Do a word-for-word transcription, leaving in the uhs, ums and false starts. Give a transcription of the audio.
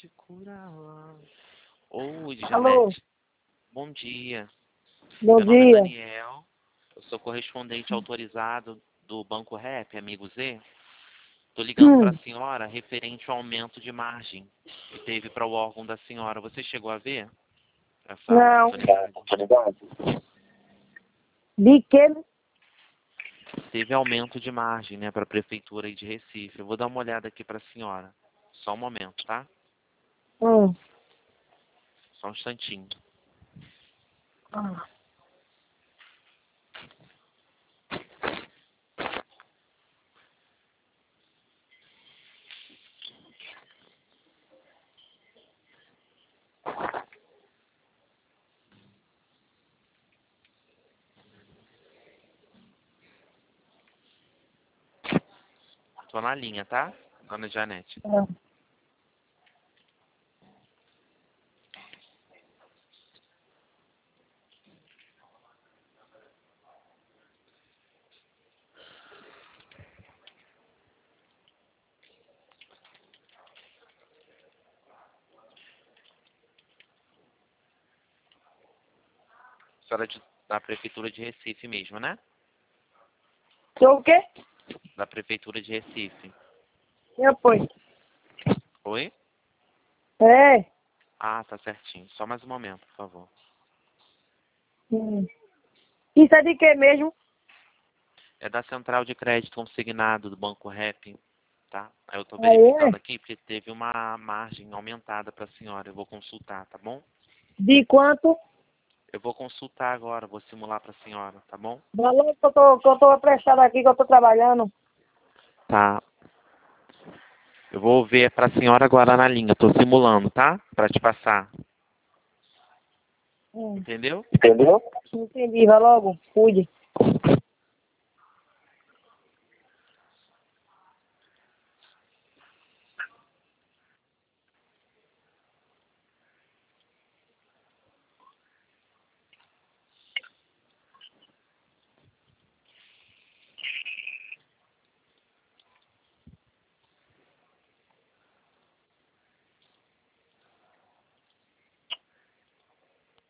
pode curá-la. Oi, Alô. Janete. Bom dia. Bom Meu nome é dia. Daniel. Eu sou correspondente autorizado do Banco Rap, amigo Z. Estou ligando Hum. para a senhora referente ao aumento de margem que teve para o órgão da senhora. Você chegou a ver essa Não. oportunidade? De que? Teve aumento de margem, né, para a prefeitura aí de Recife. Eu vou dar uma olhada aqui para a senhora. Só um momento, tá? Hum. Só um instantinho. Ah. Tô na linha, tá, dona Janete? Ah. A senhora é de, da prefeitura de Recife mesmo, né? Sou o quê? Da prefeitura de Recife. Eu fui. Oi? É. Ah, tá certinho. Só mais um momento, por favor. Hum. Isso é de que mesmo? É da central de crédito consignado do Banco Rap, tá? Aí eu tô Aí verificando é? aqui porque teve uma margem aumentada para a senhora. Eu vou consultar, tá bom? De quanto? Eu vou consultar agora, vou simular para a senhora, tá bom? Valor que eu tô, que eu tô apressado aqui, que eu tô trabalhando. Tá. Eu vou ver para a senhora agora na linha. Tô simulando, tá? Para te passar. Hum. Entendeu? Entendeu? Entendi, vai logo. Cuide.